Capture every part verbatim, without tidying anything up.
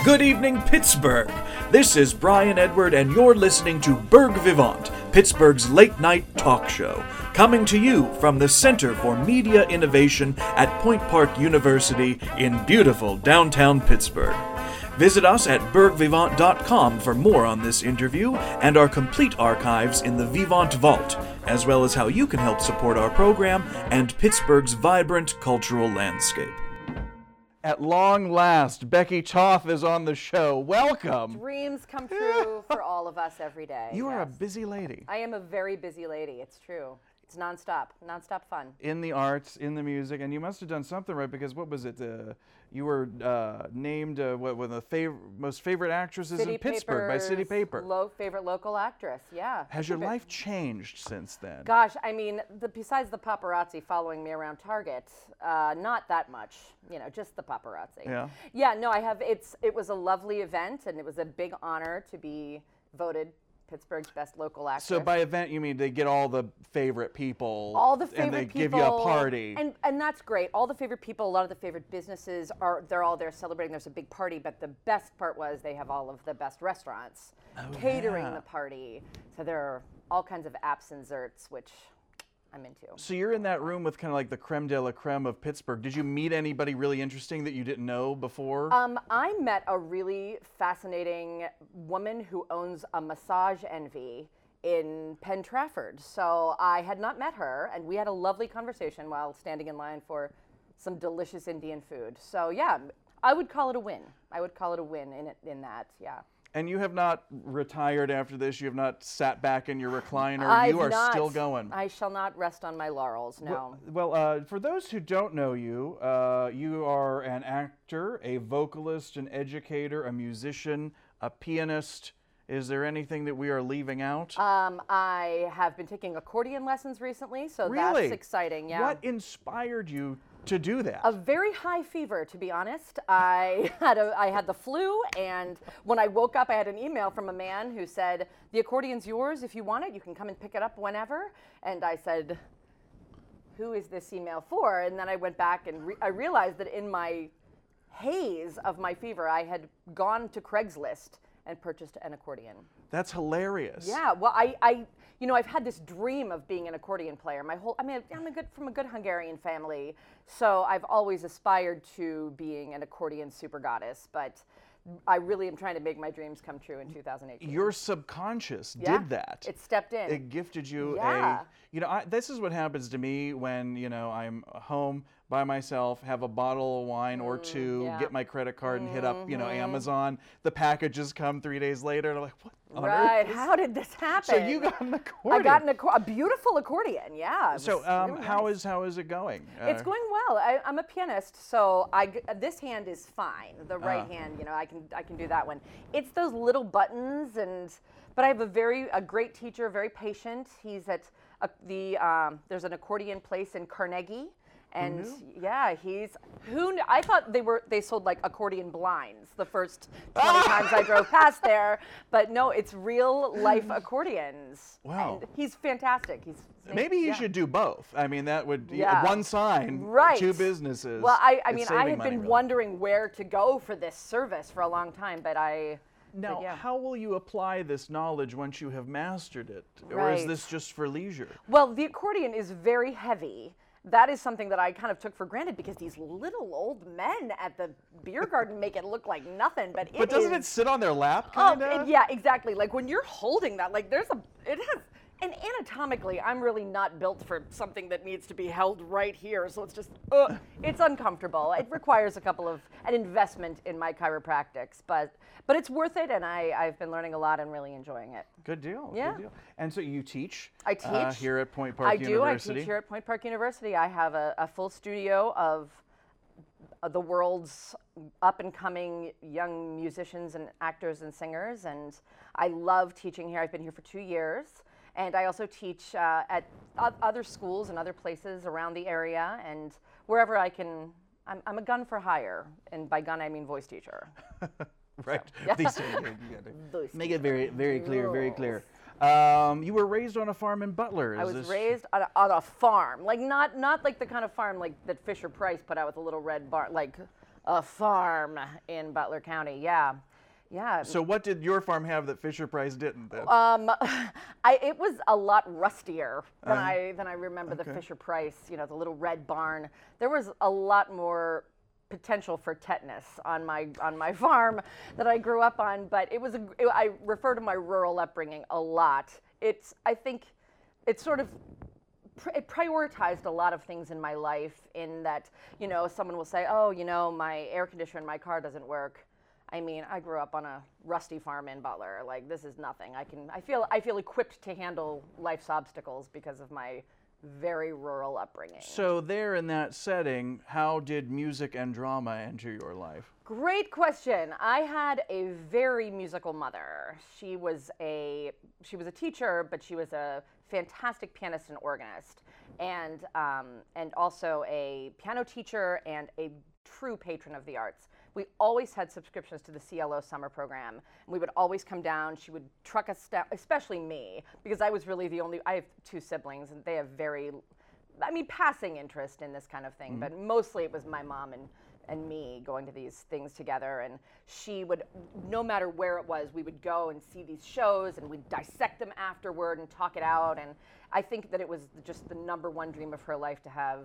Good evening, Pittsburgh. This is Brian Edward, and you're listening to Berg Vivant, Pittsburgh's late-night talk show, coming to you from the Center for Media Innovation at Point Park University in beautiful downtown Pittsburgh. Visit us at berg vivant dot com for more on this interview and our complete archives in the Vivant Vault, as well as how you can help support our program and Pittsburgh's vibrant cultural landscape. At long last, Becky Toth is on the show. Welcome. Dreams come true for all of us every day. You are yes. a busy lady. I am a very busy lady. It's true. It's nonstop, nonstop fun. In the arts, in the music, and you must have done something right, because what was it? Uh, you were uh, named uh, what one of the fav- most favorite actresses City in Pittsburgh by City Paper. Low favorite local actress. Yeah. Has your life changed since then? Gosh, I mean, the, besides the paparazzi following me around Target, uh, not that much. You know, just the paparazzi. Yeah. Yeah. No, I have. It's. It was a lovely event, and it was a big honor to be voted Pittsburgh's best local actress. So by event, you mean they get all the favorite people, all the favorite and they people, give you a party, and and that's great. All the favorite people, a lot of the favorite businesses are they're all there celebrating. There's a big party, but the best part was they have all of the best restaurants oh, catering yeah. the party. So there are all kinds of apps and desserts, which I'm into. So you're in that room with kind of like the creme de la creme of Pittsburgh. Did you meet anybody really interesting that you didn't know before? Um, I met a really fascinating woman who owns a Massage Envy in Penn Trafford. So I had not met her, and we had a lovely conversation while standing in line for some delicious Indian food. So yeah, I would call it a win. I would call it a win in it, in that, yeah. And you have not retired after this? You have not sat back in your recliner? I've you are not, still going? I shall not rest on my laurels, no. Well, well uh, for those who don't know you, uh, you are an actor, a vocalist, an educator, a musician, a pianist. Is there anything that we are leaving out? Um, I have been taking accordion lessons recently, so really? That's exciting, yeah. What inspired you to do that? A very high fever, to be honest. I had a, I had the flu, and when I woke up, I had an email from a man who said, "The accordion's yours. If you want it, you can come and pick it up whenever." And I said, "Who is this email for?" And then I went back and re- I realized that in my haze of my fever, I had gone to Craigslist and purchased an accordion. That's hilarious. Yeah, well, I, I, you know, I've had this dream of being an accordion player. My whole, I mean, I'm a good from a good Hungarian family, so I've always aspired to being an accordion super goddess. But I really am trying to make my dreams come true in two thousand eighteen. Your subconscious yeah, did that. It stepped in. It gifted you yeah. a, you know, I, this is what happens to me when, you know, I'm home by myself, have a bottle of wine or two, yeah. get my credit card and hit up, you know, Mhm. Amazon. The packages come three days later, and I'm like, what on Right, earth is how did this happen? So you got an accordion. I got an acco- a beautiful accordion, yeah. it So was um, really how nice. is how is it going? It's Uh, going well. I, I'm a pianist, so I g- this hand is fine. The right Ah. hand, you know, I can I can do that one. It's those little buttons, and but I have a very a great teacher, very patient. He's at a, the um, there's an accordion place in Carnegie, and yeah, he's who kn- I thought they were they sold like accordion blinds the first twenty times I drove past there, but no, it's real life accordions. Wow. And he's fantastic. He's Maybe you yeah. should do both. I mean, that would Yeah. one sign, Right. two businesses. Well, I, I It's mean, I saving had money, been really. wondering where to go for this service for a long time, but I. Now, but yeah. how will you apply this knowledge once you have mastered it? Or is Right. this just for leisure? Well, the accordion is very heavy. That is something that I kind of took for granted because these little old men at the beer garden make it look like nothing, but it But doesn't is- it sit on their lap, Oh, kind of? it- yeah, exactly. Like when you're holding that, like there's a, it has, and anatomically, I'm really not built for something that needs to be held right here. So it's just, uh, it's uncomfortable. It requires a couple of, an investment in my chiropractics, but, but it's worth it. And I, I've been learning a lot and really enjoying it. Good deal. Yeah. Good deal. And so you teach. I teach uh, here at Point Park I do. University. I teach here at Point Park University. I have a, a full studio of uh, the world's up and coming young musicians and actors and singers, and I love teaching here. I've been here for two years, and I also teach uh, at o- other schools and other places around the area, and wherever I can. I'm, I'm a gun for hire, and by gun I mean voice teacher. Right. yeah. These things, you- you gotta Voice make it very, very clear, very Rules. clear. Um, you were raised on a farm in Butler. I is was this- raised on a, on a farm, like not not like the kind of farm like that Fisher Price put out with a little red barn. Like a farm in Butler County. Yeah, yeah. So what did your farm have that Fisher-Price didn't then? Um, I, it was a lot rustier than Uh, I than I remember okay. the Fisher-Price. You know, the little red barn. There was a lot more potential for tetanus on my on my farm that I grew up on. But it was a, it, I refer to my rural upbringing a lot. It's I think it's sort of it prioritized a lot of things in my life. In that, you know, someone will say, "Oh, you know, my air conditioner in my car doesn't work." I mean, I grew up on a rusty farm in Butler. Like, this is nothing. I can, I feel, I feel equipped to handle life's obstacles because of my very rural upbringing. So there in that setting, how did music and drama enter your life? Great question. I had a very musical mother. She was a, she was a teacher, but she was a fantastic pianist and organist, and um, and also a piano teacher and a true patron of the arts. We always had subscriptions to the C L O summer program. And we would always come down. She would truck us down, especially me, because I was really the only, I have two siblings, and they have very, I mean, passing interest in this kind of thing, mm-hmm. but mostly it was my mom and, and me going to these things together. And she would, no matter where it was, we would go and see these shows, and we'd dissect them afterward and talk it out. And I think that it was just the number one dream of her life to have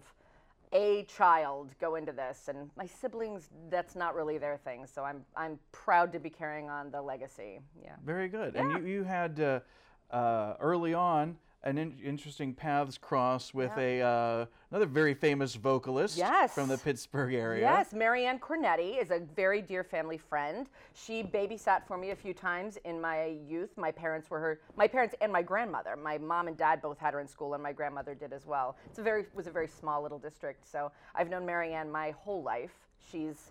a child go into this, and my siblings, that's not really their thing, so I'm I'm proud to be carrying on the legacy. Yeah. Very good. Yeah. And you, you had uh, uh, early on an in- interesting paths cross with Yeah. a uh, another very famous vocalist Yes. from the Pittsburgh area. Yes, Marianne Cornetti is a very dear family friend. She babysat for me a few times in my youth. My parents were her, my parents and my grandmother. My mom and dad both had her in school, and my grandmother did as well. It's a very was a very small little district, so I've known Marianne my whole life. She's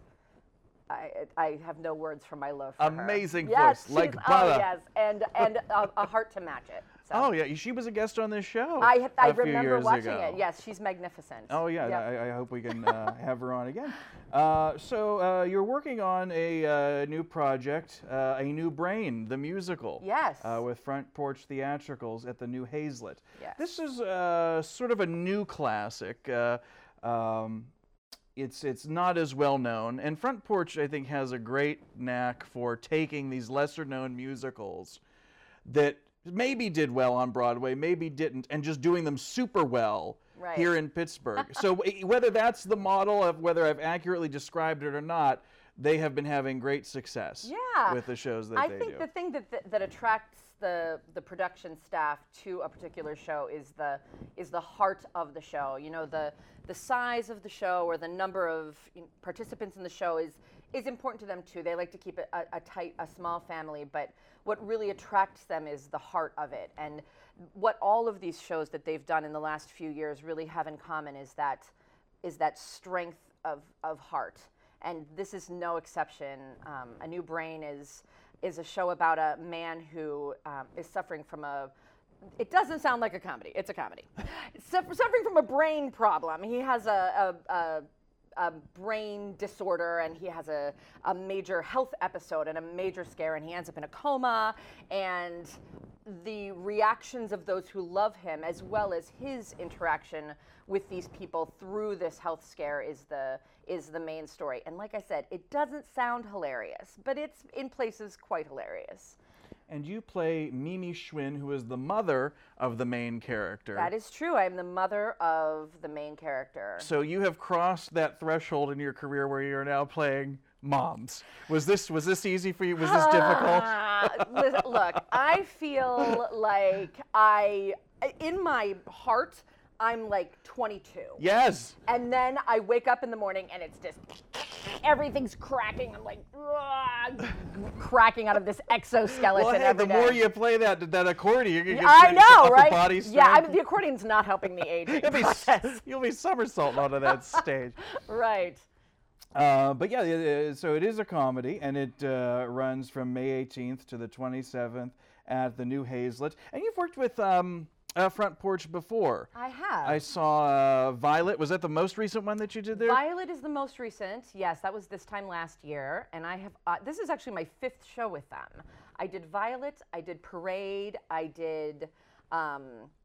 I, I have no words for my love for Amazing her. Yes, voice, like she's- butter. Oh yes, and and a, a heart to match it. So. Oh yeah, she was a guest on this show. I ha- I a few remember years watching ago. it. Yes, she's magnificent. Oh yeah, Yep. I, I hope we can uh, have her on again. Uh, so uh, you're working on a uh, new project, uh, A New Brain, the musical. Yes. Uh, with Front Porch Theatricals at the New Hazlet. Yes. This is uh, sort of a new classic. Uh, um, it's it's not as well known, and Front Porch I think has a great knack for taking these lesser known musicals that maybe did well on Broadway, maybe didn't, and just doing them super well Right. here in Pittsburgh. So whether that's the model of whether I've accurately described it or not, they have been having great success Yeah. with the shows that I they think do. the thing that, that that attracts the the production staff to a particular show is the is the heart of the show. You know, the the size of the show or the number of you know, participants in the show is is important to them too. They like to keep it a, a tight, a small family, but what really attracts them is the heart of it. And what all of these shows that they've done in the last few years really have in common is that is that strength of of heart. And this is no exception. Um, A New Brain is is a show about a man who um, is suffering from a. It doesn't sound like a comedy. It's a comedy. Suffer- suffering from a brain problem. He has a, a, a, a brain disorder, and he has a, a major health episode and a major scare, and he ends up in a coma. And the reactions of those who love him, as well as his interaction with these people through this health scare, is the is the main story. And like I said, it doesn't sound hilarious, but it's in places quite hilarious. And you play Mimi Schwinn, who is the mother of the main character. That is true. I am the mother of the main character. So you have crossed that threshold in your career where you're now playing moms. Was this was this easy for you? Was this difficult? Ah, listen, look, I feel like I, in my heart, I'm like twenty-two. Yes. And then I wake up in the morning and it's just, everything's cracking. I'm like, ugh, cracking out of this exoskeleton Well, hey, every the day. more you play that that accordion, you can get I some know, upper right? body Yeah, I strength. mean, the accordion's not helping the aging You'll be, process. you'll be somersaulting onto that stage. Right. Uh, but yeah, uh, so it is a comedy, and it uh, runs from May eighteenth to the twenty-seventh at the New Hazlet. And you've worked with um, uh, Front Porch before. I have. I saw uh, Violet. Was that the most recent one that you did there? Violet is the most recent. Yes, that was this time last year, and I have. Uh, this is actually my fifth show with them. I did Violet. I did Parade. I did. Um,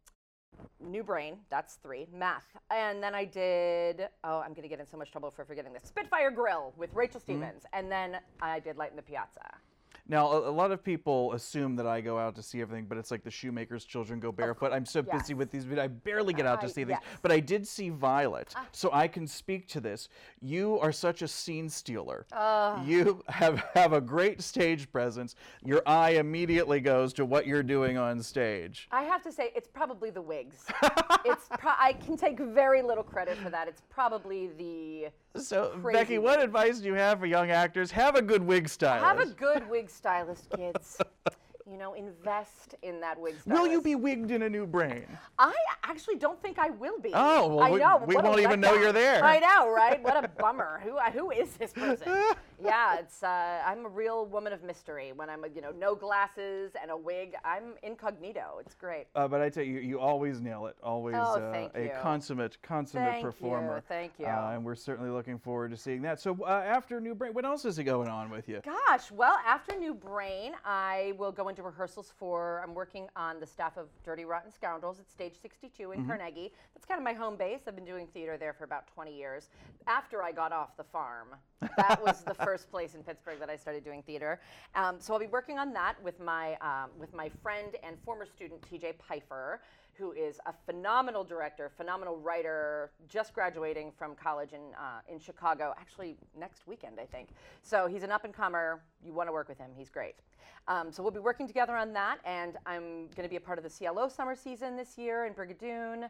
New Brain, that's three, math. And then I did, oh, I'm going to get in so much trouble for forgetting this, Spitfire Grill with Rachel Stevens. Mm-hmm. And then I did Light in the Piazza. Now, a, a lot of people assume that I go out to see everything, but it's like the Shoemaker's Children go barefoot. I'm so yes. busy with these, but I barely get out to I, see these. yes. But I did see Violet, ah. so I can speak to this. You are such a scene stealer. Uh. You have, have a great stage presence. Your eye immediately goes to what you're doing on stage. I have to say, it's probably the wigs. it's pro- I can take very little credit for that. It's probably the So, crazy Becky, what wig. advice do you have for young actors? Have a good wig stylist. Have a good wig stylist, kids. You know, invest in that wig stylist. Will you be wigged in A New Brain? I actually don't think I will be. Oh, well, I we, know. we What a won't even know letdown. you're there. I know, right? What a bummer. Who who is this person? Yeah, it's uh, I'm a real woman of mystery. When I'm, you know, no glasses and a wig, I'm incognito. It's great. Uh, but I tell you, you always nail it. Always Oh, uh, thank a you. consummate, consummate Thank performer. you, thank you. Uh, and we're certainly looking forward to seeing that. So uh, after New Brain, what else is going on with you? Gosh, well, after New Brain, I will go into rehearsals for, I'm working on the staff of Dirty Rotten Scoundrels at Stage sixty-two in mm-hmm. Carnegie. That's kind of my home base. I've been doing theater there for about twenty years. After I got off the farm, that was the first place in Pittsburgh that I started doing theater. Um, so I'll be working on that with my, um, with my friend and former student, T J Pfeiffer, who is a phenomenal director, phenomenal writer, just graduating from college in uh, in Chicago, actually next weekend, I think. So he's an up-and-comer. You want to work with him. He's great. Um, so we'll be working together on that, and I'm going to be a part of the C L O summer season this year in Brigadoon.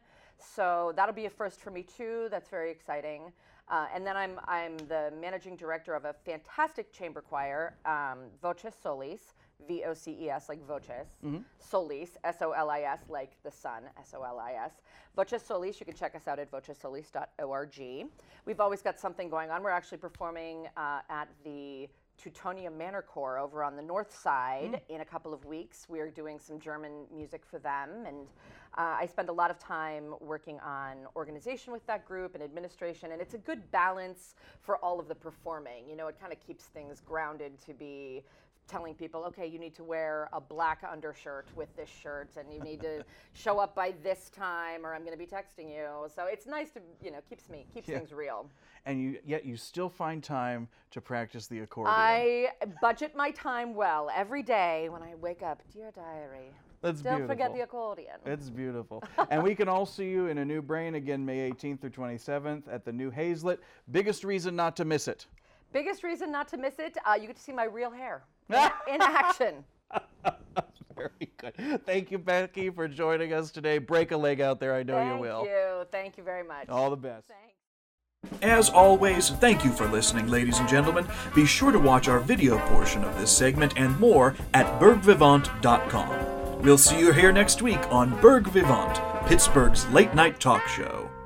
So that'll be a first for me, too. That's very exciting. Uh, and then I'm, I'm the managing director of a fantastic chamber choir, um, Voces Solis, V O C E S, like Voces, mm-hmm. Solis, S O L I S, like the sun, S O L I S. Voces Solis, you can check us out at voces solis dot org. We've always got something going on. We're actually performing uh, at the Teutonia Manor Corps over on the north side mm. in a couple of weeks. We're doing some German music for them, and uh, I spend a lot of time working on organization with that group and administration, and it's a good balance for all of the performing. You know, it kind of keeps things grounded to be telling people, okay, you need to wear a black undershirt with this shirt, and you need to show up by this time, or I'm going to be texting you. So it's nice to, you know, keeps me, keeps yeah. things real. And you, yet you still find time to practice the accordion. I budget my time well every day when I wake up. Dear diary. That's Don't beautiful. forget the accordion. It's beautiful. And we can all see you in A New Brain again May eighteenth through twenty-seventh at the New Hazlitt. Biggest reason not to miss it. Biggest reason not to miss it, uh, you get to see my real hair in, in action. Very good. Thank you, Becky, for joining us today. Break a leg out there. I know Thank you will. Thank you. Thank you very much. All the best. Thanks. As always, thank you for listening, ladies and gentlemen. Be sure to watch our video portion of this segment and more at berg vivant dot com. We'll see you here next week on Berg Vivant, Pittsburgh's late-night talk show.